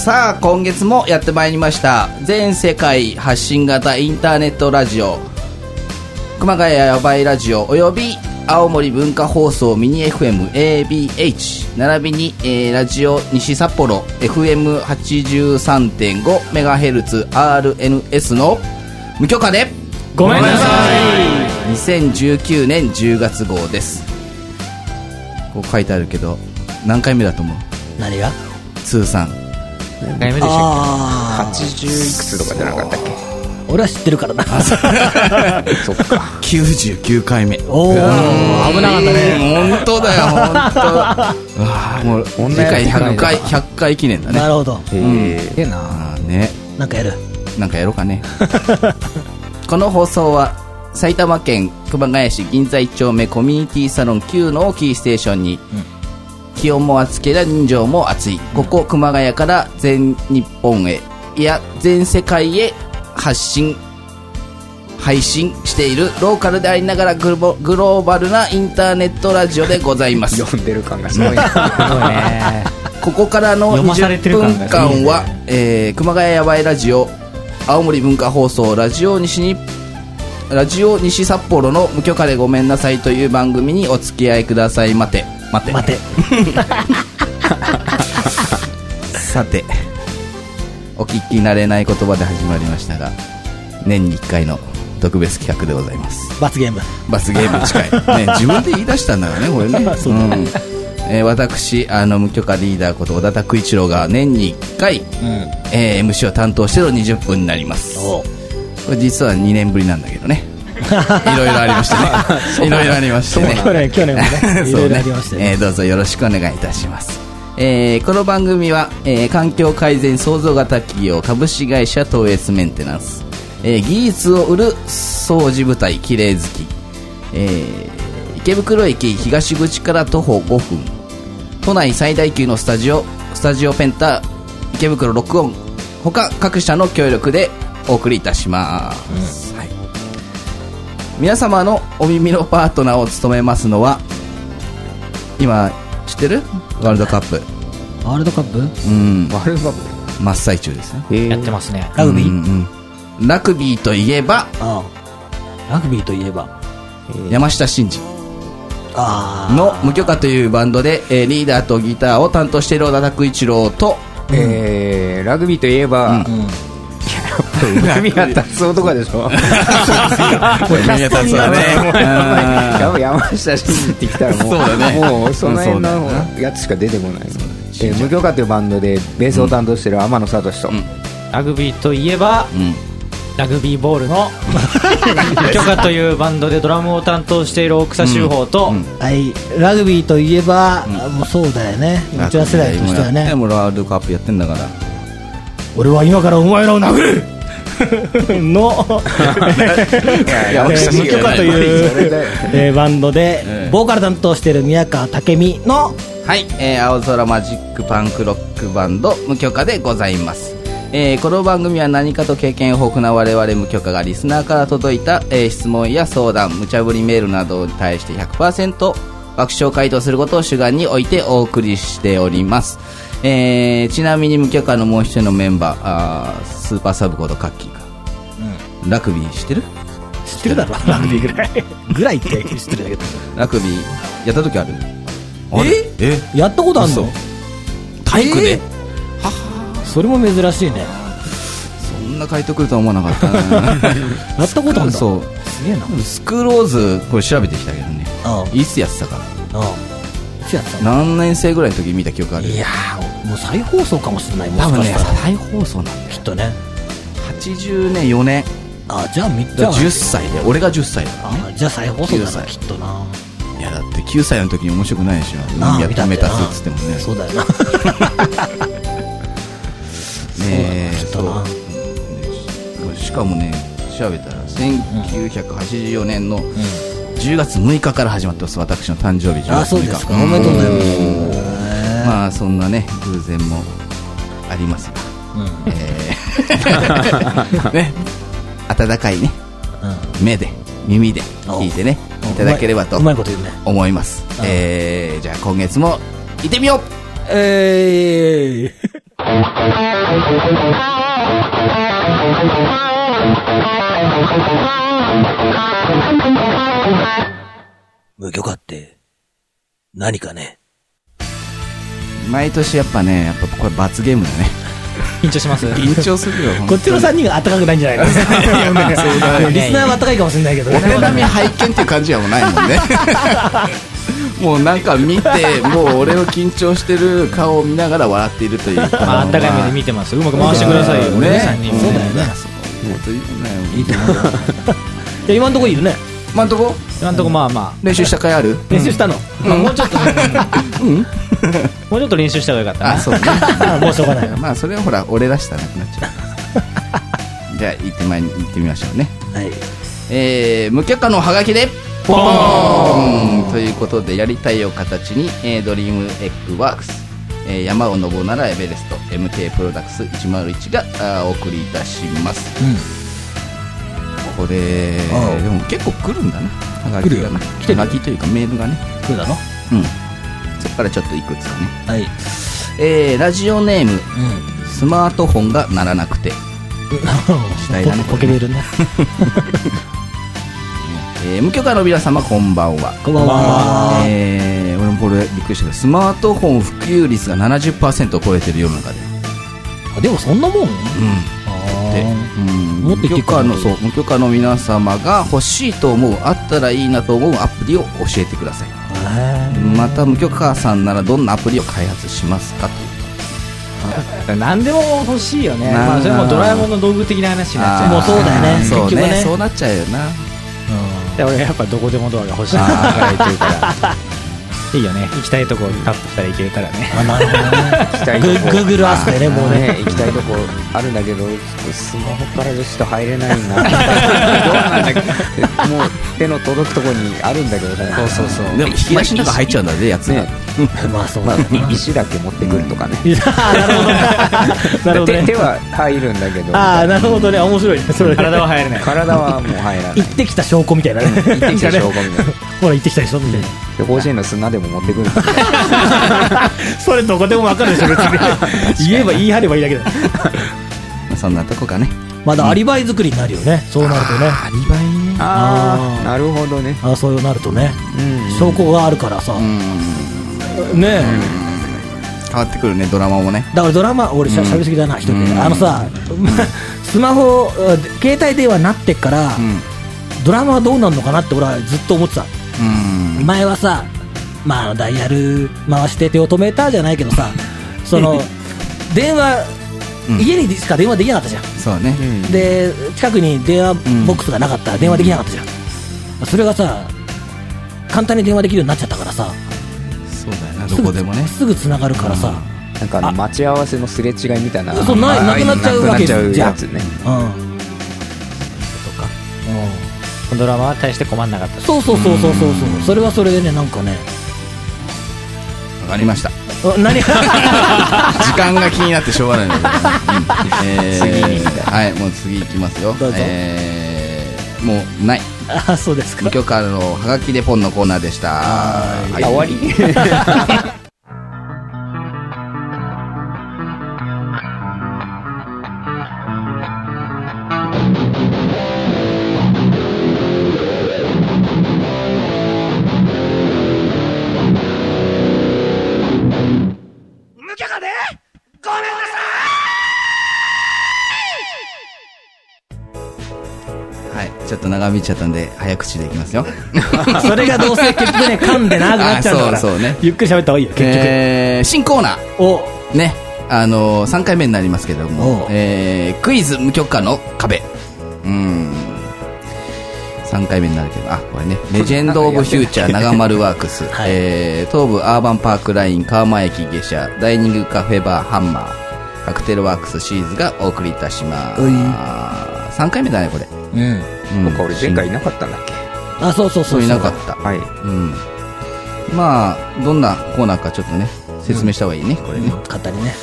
さあ今月もやってまいりました。全世界発信型インターネットラジオ熊谷やばいラジオおよび青森文化放送ミニ FM ABH 並びに、ラジオ西札幌 FM83.5MHz RNS の無許可でごめんなさい。 2019年10月号です。こう書いてあるけど何回目だと思う？ 何が？ 通算何回目でしたっ 80いくつとかじゃなかったっけ？ 俺は知ってるからな。 そっか。 99回目。 おー、危なかったね。 本当だよ本当。もう次回100回記念だね。 なるほど。 ね。 なんかやる。 なんかやろうかね。この放送は埼玉県熊谷市銀座1丁目コミュニティサロン9のキーステーションに、気温も暑ければ人情も暑い、ここ熊谷から全日本へ、いや全世界へ配信しているローカルでありながらグローバルなインターネットラジオでございます。 読んでる感がすごいね。 ここからの20分間は、熊谷やばいラジオ青森文化放送ラジオ西札幌の無許可でごめんなさいという番組にお付き合いください。待てさてお聞き慣れない言葉で始まりましたが、年に1回の特別企画でございます。 罰ゲーム近い、ね、自分で言い出したんだからねこれね。私無許可リーダーこと小田拓一郎が年に1回、MC を担当しての20分になります。これ実は2年ぶりなんだけどね。いろいろありましたね。 去年もねいろいろありましたね。 どうぞよろしくお願いいたします。この番組は、環境改善創造型企業株式会社東越メンテナンス、技術を売る掃除部隊きれい好き、池袋駅東口から徒歩5分、都内最大級のスタジオペンタ池袋録音他各社の協力でお送りいたします、はい、皆様のお耳のパートナーを務めますのは、今知ってる？ワールドカップワールドカップ真っ最中ですね。 やってますね。 ラグビー、 ラグビーといえば山下真司の無許可というバンドで、リーダーとギターを担当している小田拓一郎と、 ラグビーといえば、海が達夫とかでしょ。 海が達夫ね。 山下真司ってきたらもうその辺のやつしか出てこない。無許可というバンドでベースを担当している天野聡と、 ラグビーといえば、ラグビーボールの無許可というバンドでドラムを担当している大草修法と、 ラグビーといえば、もうそうだよね、うちら世代としてはね。 もうワールドカップやってんだから、 俺は今からお前らを殴るの無許可というバンドでボーカル担当している宮川武美の、 はい、青空マジックパンクロックバンド無許可でございます。この番組は何かと経験豊富な我々無許可がリスナーから届いた、質問や相談、無茶ぶりメールなどに対して 100% 爆笑回答することを主眼に置いてお送りしております。ちなみに無許可のもう一人のメンバー、スーパーサブコードカッキーが、ラグビー知ってる？ 知ってるだろ、ラグビーぐらいって知ってるだけど。 ラグビーやった時ある？ やったことあるの？ 体育で？ それも珍しいね。 そんな回答くるとは思わなかったな。 やったことあるんだ。 そう、 すげえな。 スクローズこれ調べてきたけどね、いつやってたか、何年生ぐらいの時見た記憶ある？ いやー、もう再放送かもしれない。 多分ね、再放送なんだよきっとね。 80年4年。 じゃあ 10歳で、俺が10歳だからね。 じゃあ再放送だなきっとな。 いやだって9歳の時に面白くないでしょ、やめたっつってもね。 そうだよな。 しかもね、調べたら1984年の10月6日から始まってます、私の誕生日。 そうですか、おめでとうございます。 まあそんなね偶然もありますが、ね、温かいね、目で耳で聞いてねいただければと思います。じゃあ今月も行ってみよう。 無許可って何かね。 毎年やっぱね、やっぱこれ罰ゲームだね。 緊張します。 緊張するよ。 こっちの3人が暖かくないんじゃないかな。リスナーは暖かいかもしれないけどね。 俺並み拝見っていう感じはもうないもんね。もうなんか見て、もう俺の緊張してる顔を見ながら笑っているというか。 まあ、あったかい目で見てます。うまく回してくださいよ、 ね。 3人も。 そうだよね。 いいと思う。 いや、今んとこいるね。 今んとこまあまあ練習した回ある？ 練習したの？ もうちょっともうちょっと練習した方がよかったな。 あ、そうね。 もうしょうがない。 まあそれはほら俺らしさなくなっちゃう。じゃあ行ってみましょうね。 はい。 無許可のハガキでポーンということで、やりたいを形に、ドリームエッグワークス、山を登るならエベレスト MK プロダクツ101がお送りいたします。これでも結構来るんだな、ハガキがな。ハガキというかメールがね来るだろ。 そこからちょっといくつかね。 はい。 ラジオネーム、スマートフォンが鳴らなくて時代だね。 ポケベルね。 無許可の皆様こんばんは。 こんばんは。 俺もこれびっくりしたけど、スマートフォン普及率が 70% を超えてる世の中で。 でもそんなもん？ 無許可の皆様が欲しいと思う、あったらいいなと思うアプリを教えてください。また無許可さんならどんなアプリを開発しますかという。 何でも欲しいよね。まあそれもドラえもんの道具的な話になっちゃう。 もうそうだよね。 そう結局ね。 そうなっちゃうよな。 で俺やっぱどこでもドアが欲しいから言ってるからいいよね。行きたいとこタップしたら行けたらね。 なるほどね。 行きたいとこ Google Earthでね、もうね。 行きたいとこあるんだけど、ちょっとスマホからじゃちょっと入れないな。どうなんだっけ。もう手の届くとこにあるんだけどね。 でも引き出しの中入っちゃうんだね、やつね。 まあそうだ。 石だけ持ってくるとかね。 なるほどね。 手は入るんだけど。 ああ、なるほどね。面白いね。それ体は入れない。 体はもう入らない。 行ってきた証拠みたいなね。 行ってきた証拠みたいな。 ほら行ってきたでしょみたいな。 甲子園の砂でも持ってくる。 それどこでも分かるでしょ別に。言えば言い張ればいいだけだ。 そんなとこかね。 まだアリバイ作りになるよね。そうなるとね。 アリバイね。 ああ、なるほどね。 ああ、そうなるとね。証拠があるからさ。ねえ。 変わってくるね、ドラマもね。 だからドラマ、俺しゃべりすぎだな、一人で。さ、スマホ、携帯電話になってからドラマはどうなるのかなって俺はずっと思ってた。前はさ、まあダイヤル回して手を止めたじゃないけどさ、その電話、家にしか電話できなかったじゃん。 そうね。 で近くに電話ボックスがなかったら電話できなかったじゃん。それがさ、簡単に電話できるようになっちゃったからさ。 そうだよな、どこでもね。 すぐ繋がるからさ。 なんか待ち合わせのすれ違いみたいな。 そうなくなっちゃうわけじゃん。 やつね。 ドラマは大して困んなかった。 そう。それはそれでね、なんかね。 わかりました。 何？ 時間が気になってしょうがないので。はい、もう次いきますよ。 どうぞ。 もうない。 あ、そうですか。 無許可のハガキでポンのコーナーでした。 終わり。 ちょっと長引いちゃったんで早口でいきますよ。 それがどうせ結局ね、噛んで長くなっちゃうんだから。 そうね。 ゆっくり喋った方がいいよ結局。 新コーナーね、3回目になりますけども、クイズ無許可の壁。3回目になるけど、これね、レジェンド・オブ・フューチャー長丸ワークス、東武アーバンパークライン川間駅下車ダイニングカフェバーハンマーカクテルワークスシーズがお送りいたします。3回目だねこれ。 僕俺前回いなかったんだっけ。 あ、そういなかった。 はい。 まあどんなコーナーかちょっとね説明した方がいいね、これね。 簡単にね。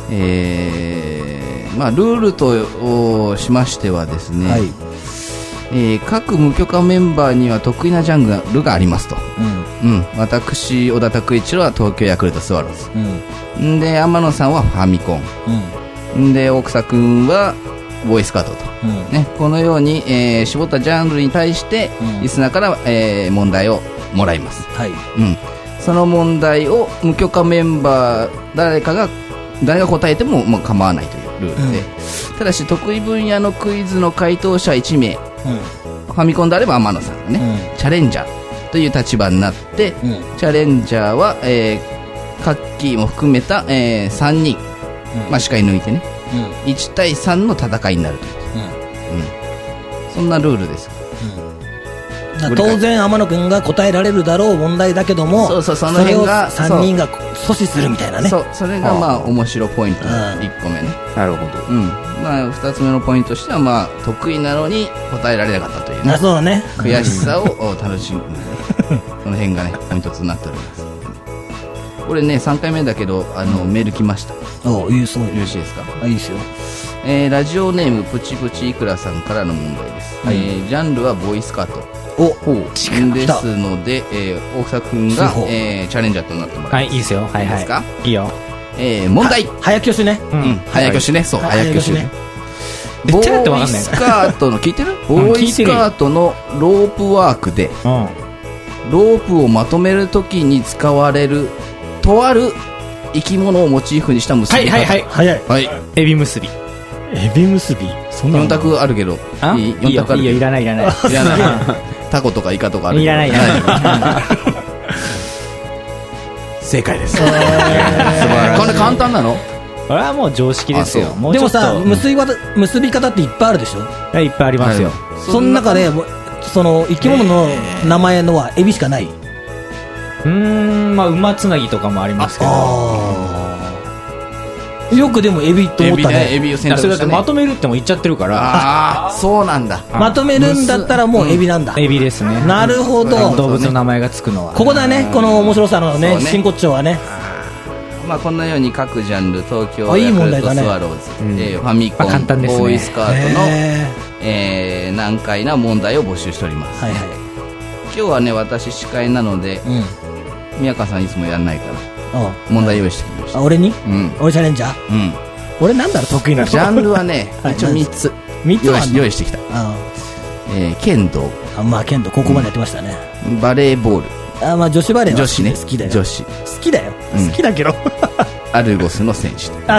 まあルールとしましてはですね、 各無許可メンバーには得意なジャンルがありますと。私、小田拓一郎は東京ヤクルトスワローズ。で、天野さんはファミコン。で、大草くんはボーイスカートと。ね、このように、絞ったジャンルに対して、リスナーから、問題をもらいます。その問題を無許可メンバー誰が答えても、構わないというルールで、ただし得意分野のクイズの回答者1名、ファミコンであれば天野さんがね、チャレンジャーという立場になって、チャレンジャーは、カッキーも含めた、3人、司会抜いてね、1対3の戦いになるという、そんなルールです。 当然天野君が答えられるだろう問題だけども、それを3人が阻止するみたいなね。 それが面白ポイントの1個目ね。 なるほど。 2つ目のポイントとしては、得意なのに答えられなかったというね、 そうだね、 悔しさを楽しむその辺がねポイントとなっております。これね3回目だけどメール来ました。 よろしいですか？いいですよ。 ラジオネームプチプチイクラさんからの問題です。ジャンルはボーイスカートですので、大草くんが、チャレンジャーとなってもらいます。 いいですよ。いいですか？いいよ。 問題。 早挙手ね。 早挙手ね。そう、早挙手ね。ボーイスカートの聞いてる？ボーイスカートのロープワークで、ロープをまとめるときに使われるとある生き物をモチーフにした結び方。 はい。 エビ結び。 エビ結び。そんな 4択あるけど。 4択あるけど。いらない。 タコとかイカとかある。 いらない。 正解です。 これ簡単なの？ これはもう常識ですよ。 でもさ、結び方っていっぱいあるでしょ？ いっぱいありますよ。 その中でその生き物の名前のはエビしかない。 馬つなぎとかもありますけど。 よくでもエビと思ったね。 エビを選択したね。 それだってまとめるっても言っちゃってるから。 そうなんだ。 まとめるんだったらもうエビなんだ。 エビですね。 なるほど。 動物の名前がつくのは。 ここだね、この面白さのね、真骨頂はね。 こんなように各ジャンル、東京ヤクルトスワローズ、ファミコン、ボーイスカートの難解な問題を募集しております。今日はね、私司会なので、宮川さんいつもやんないから問題用意してきました。 俺に？俺チャレンジャー？俺なんだろう得意なの？ ジャンルはね、一応3つ用意してきた。剣道。 剣道ここまでやってましたね。 バレーボール。 女子バレーは女子ね。 好きだよ。 女子。 好きだよ。好きだけど。 アルゴスの選手。 わ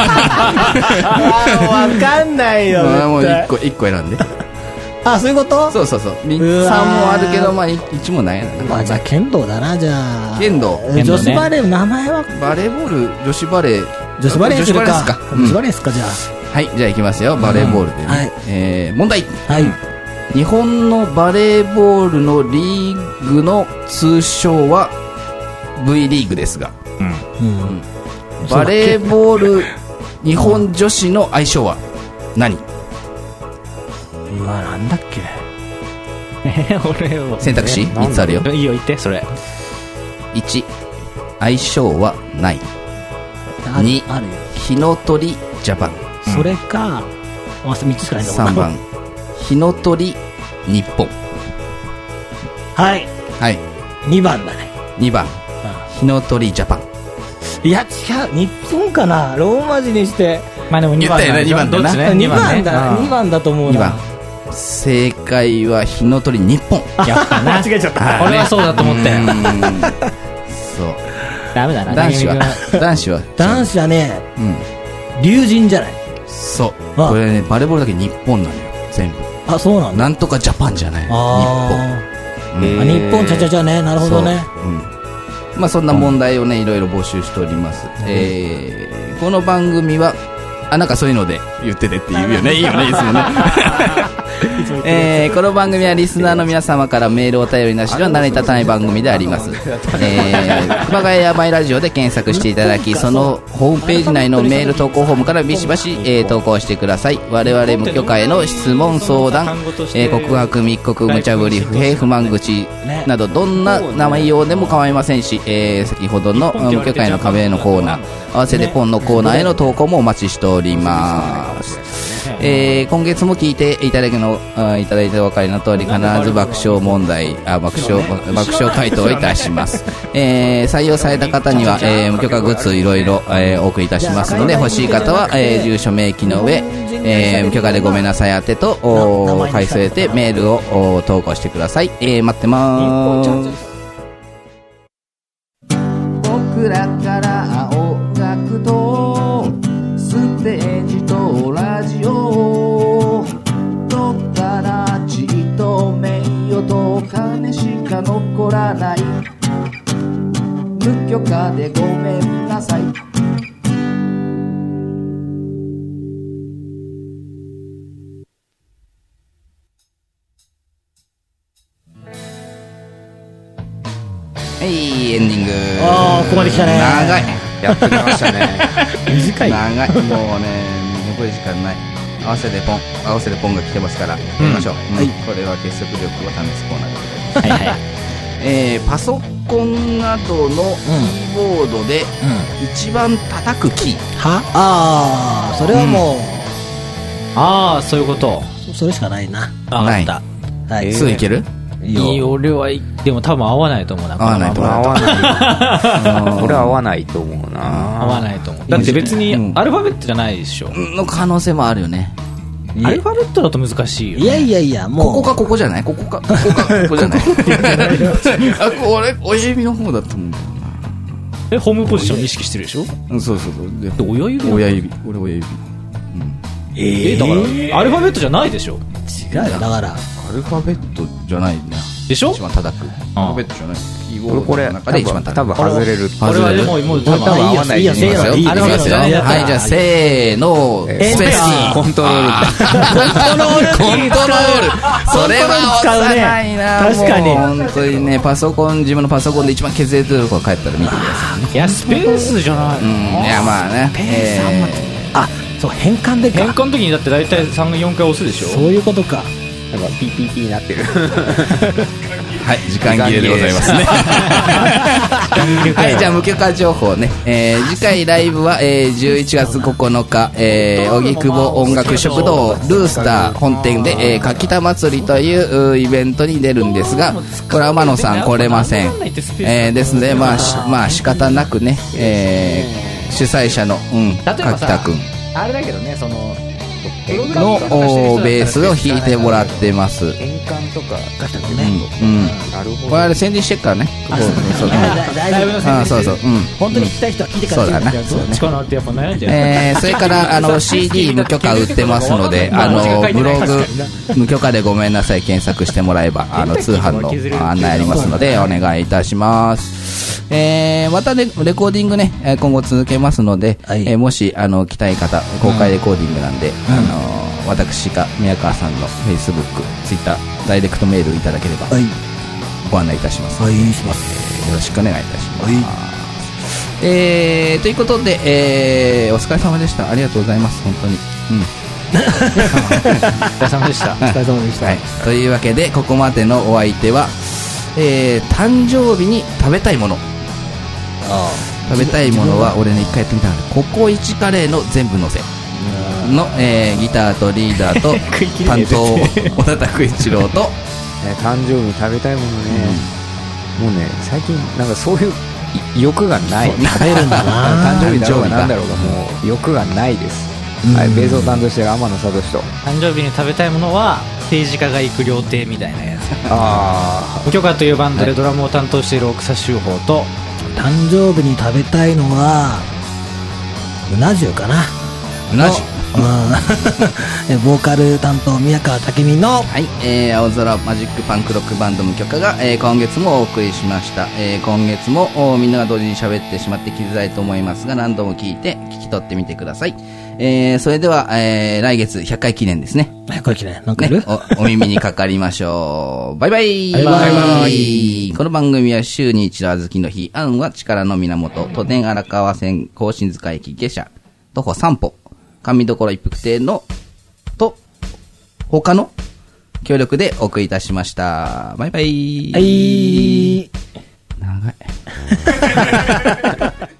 かんないよ。 もう1個選んで。 そういうこと？ そう。3もあるけど、1もないな。 じゃあ剣道だな、じゃあ。 剣道。 女子バレーの名前は？ バレーボール、女子バレー。 女子バレーするか。女子バレーすか、じゃあ。 はい、じゃあいきますよ。バレーボールでね。問題。日本のバレーボールのリーグの通称は V リーグですが、バレーボール日本女子の愛称は何？ なんだっけ？ 選択肢3つあるよ。 いいよ、言ってそれ。 1、愛称はない。2、火の鳥ジャパン。 それか、3つしかないんだもん。 3番、火の鳥日本。 はい。2番だね。 2番、火の鳥ジャパン。 いや違う、日本かな、ローマ字にして。 でも2番だ。 2番だな。 2番だと思うな。 2番。正解は火の鳥日本。 やったな。 間違えちゃった。 俺はそうだと思って。 そう。 ダメだな。 男子はね、 龍神じゃない。 そう。これね、バレーボールだけ日本なのよ、全部。 そうなんだ。 なんとかジャパンじゃない。日本。 日本ちゃね、なるほどね。 そんな問題をね、いろいろ募集しております。この番組は、なんかそういうので言っててって言うよね。いいよね、いつもね。この番組はリスナーの皆様からメールお便りなしでは成り立たない番組であります。熊谷やマイラジオで検索していただき、そのホームページ内のメール投稿フォームからビシバシ、投稿してください。我々無許可への質問相談、告白密告無茶ぶり不平不満口などどんな内容でも構いませんし、先ほどの無許可への壁のコーナー、合わせてポンのコーナーへの投稿もお待ちしております。 今月も聞いていただいてお分かりの通り、必ず爆笑回答をいたします。採用された方には、無許可グッズいろいろお送りいたしますので、欲しい方は、住所明記の上、無許可でごめんなさい宛てと書き添えてメールを投稿してください。待ってまーす。僕らから音楽とステージとラジオ、どっから地位と名誉と金しか残らない、無許可でごめんなさい。はい、エンディング。 ああ、ここまで来たね。 長い。 やってきましたね。 短い。 長い。もうね、残り時間ない。合わせでポンが来てますから、やりましょう。はい。これは結束力を試すコーナーでございます。はいはい。パソコンなどのキーボードで一番叩くキー。 は？ああ、それはもう。 ああ、そういうこと。 それしかないな。 ない。 はい。 すぐいける？ 俺はでも多分合わないと思うな。 合わないと思う。 俺は合わないと思うな。 合わないと思う。だって別にアルファベットじゃないでしょ。 の可能性もあるよね。 アルファベットだと難しいよ。 いやもうここかここじゃない？ここかここじゃない？あ、これ親指の方だと思うんだよな。ホームポジション意識してるでしょ？ そう。 で親指？ 親指。俺親指。 だからアルファベットじゃないでしょ？ 違うよ。だからアルファベットじゃないね。 でしょ？ 一番叩く。アルファベットじゃない。キーボードの中で一番叩く。 多分外れる。 これはでも多分合わない。 いいよ。 はい、じゃあせーの。スペースコントロール。 それは使うね。確かに。 本当にね、自分のパソコンで一番削れてるところ帰ったら見てください。 いや、スペースじゃない。 いや、まあね。 そう、変換でか。 変換の時にだって大体3、4回押すでしょ。 そういうことか。 なんか PPP になってる。 はい、時間切れでございますね。はい、じゃあ無許可情報ね。次回ライブは、11月9日、荻窪音楽食堂ルースター本店で、かきた祭りというイベントに出るんですが、これは天野さん来れません。ですので、まあ仕方なくね、主催者の、かきたくん。 あれだけどね、そののベースを弾いてもらってます。 変換とかガタね。 なるほど。 これあれ宣伝してっからね。 ライブの宣伝。 そう。 本当に聞きたい人は聞いてから。 そうだな。 どっちかなってやっぱ悩んじゃう。 それからCD 無許可売ってますので、ブログ無許可でごめんなさい検索してもらえば通販の案内ありますのでお願いいたします。またねレコーディングね今後続けますので、もし来たい方公開レコーディングなんで私か宮川さんの Facebook、Twitter ダイレクトメールいただければご案内いたします。よろしくお願いいたします。ということで、お疲れ様でした。ありがとうございます。本当に。 お疲れ様でした。 お疲れ様でした。 はい。というわけでここまでのお相手は、誕生日に食べたいもの。食べたいものは俺ね一回やってみたんだ。ココイチカレーの全部のせの、ギターとリーダーと担当小田拓一郎と誕生日に食べたいものね、もうね最近なんかそういう欲がない。 食べるんだな。 誕生日だろうがなんだろうがもう欲がないです。はい、ベースを担当してる天野聡と。 誕生日に食べたいものは政治家が行く料亭みたいなやつ。無許可というバンドでドラムを担当している奥佐修法と、 誕生日に食べたいのはうな重かな。 うな重。 ボーカル担当宮川武美の、 はい、青空マジックパンクロックバンド無許可が、今月もお送りしました。今月もみんなが同時に喋ってしまって聞きづらいと思いますが何度も聞いて聞き取ってみてください。それでは、来月100回記念ですね。 100回記念なんかやる、 お耳にかかりましょう。バイバイ。 バイバイ。 この番組は週に一度あずきの日、あんは力の源、都電荒川線甲信塚駅下車徒歩3歩神所一服亭のと他の協力でお送りいたしました。バイバイ。 はい。 長い。